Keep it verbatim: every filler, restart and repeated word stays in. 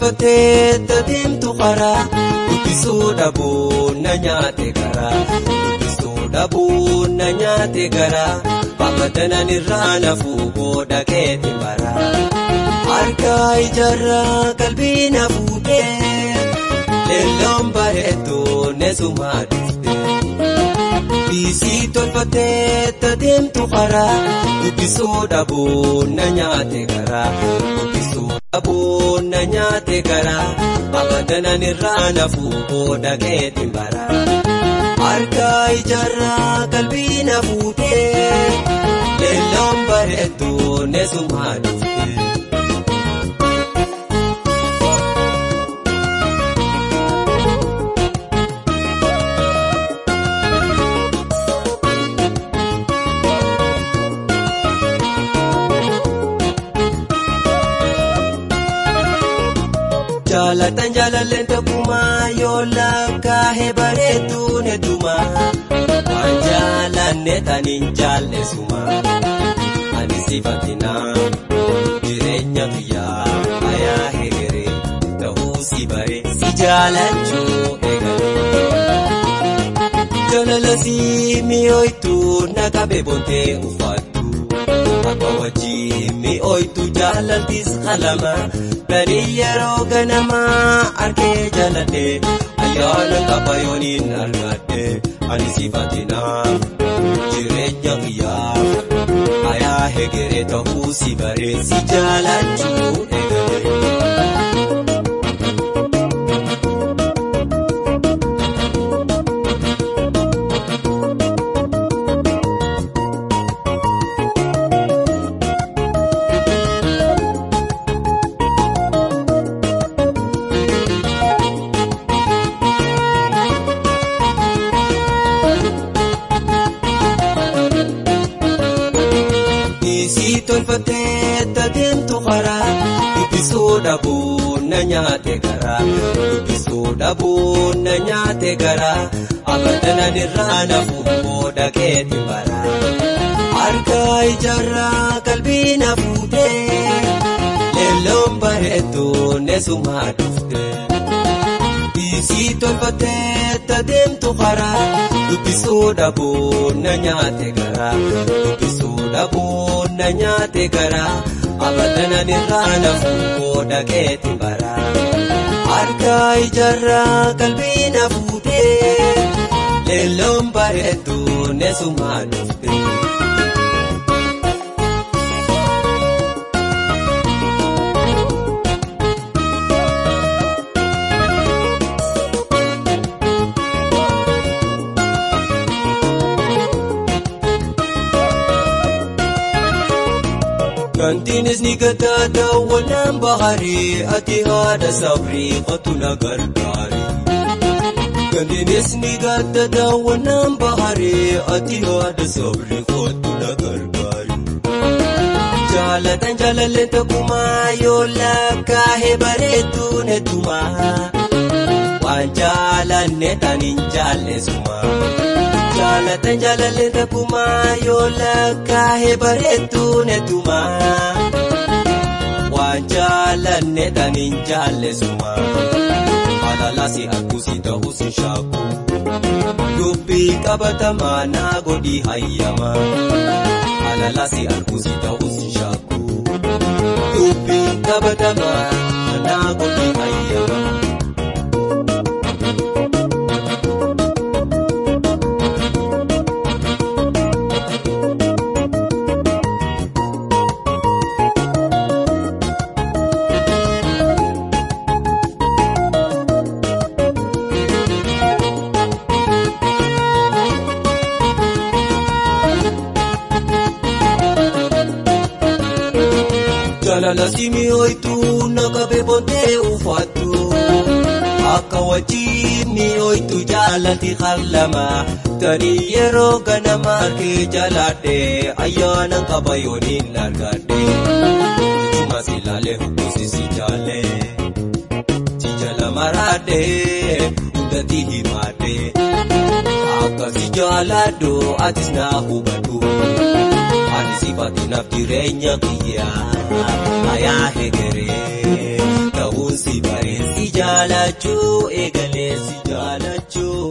tolfatee tadeemtu karaa dubbisuu dhabuun na nyaate garaa dubbisuu dhabuun na nyaate garaa baabadanan irraa nafuu booda keetti baraa harkaa ijaarraa qalbii na fuudhee leelloon bareedduu neesumaa dhuftee biisii tolfatee tadeemtu karaa dubbisuu dhabuun na nyaate garaa dubbisuu dhabuun na nyaate garaa baabadanan irraa nafuu booda keetti baraa harkaa ijaarraa qalbii na fuudhee leelloon bareedduu neesumaa dhuftee. Jaalatan jaalalleen tokkummaa yoo lakkaa'ee bareedduu neetumaa waan jaalanne taniin jaalleesuma ani sifatinaa jireenya biyyaa ayaa hegeree ta'uu si bare si jaalachuu eegalee jaalala si mi'ooytuu naqabe boontee uffattu akka wajjii mi'ooytuu jaalaltis qalama. Bari yeroo ganamaa arkee jaaladhee ayyaana kabayooniin argadhee ani sifatinaa jireenya biyyaa ayaa hegeree ta'uu si bare si jaalachuu eegalee. Tolfatee tadeemtu karaa dubbisuu dhabuun na nyaate garaa dubbisuu dhabuun na nyaate garaa abadanan irraa nafuu booda keetti baraa harkaa ijaarraa qalbii na fuudhee leelloon bareedduu neesumaa dhuftee biisii tolfatee tadeemtu karaa dubbisuu dhabuun na nyaate garaa dubbisuu dhabuun na nyaate garaa abadanan irraa nafuu booda keetti baraa harkaa ijaarraa qalbii na fuudhee leelloon bareedduu neesumaa dhuftee. Kantiinis ni gataata wannaan baharii ati haadha sabrii qotu na gargaari. Kantiinis ni gataata wannaan baharii ati haadha sabrii qotu na gargaari. Jaalatan jaalalleen tokkummaa yoo lakkaa'ee bareedduu neetumaa waan jaalanne taniin jaalleesuma. Jaalatan jaalalleen tokkummaa yoo lakkaa'ee bareedduu neetumaa waan jaalanne taniin jaalleesuma. Alalaasi argusi ta'us hin shaaku dubbii qabatamaa naa godhi hayyama. Alalaasi argusi ta'us hin shaaku dubbii qabatamaa naa godhi hayyama. Jaalala si mi'ooytuu naqabe boontee uffattu akka wajjii mi'ooytuu jaalalti qalama tanii yeroo ganamaa kee jaaladhee ayyaana kabayooniin argadhee ijuma si laalee hubusi si jaalee si jala maraadhee hundatti himaadhee akka si jaaladhu atis naa hubadhu. Ani sifatinaaf jireenya kiyyaa ayaa hegeree ta'uu si baree si jaalachuu eegalee si jaalachuu.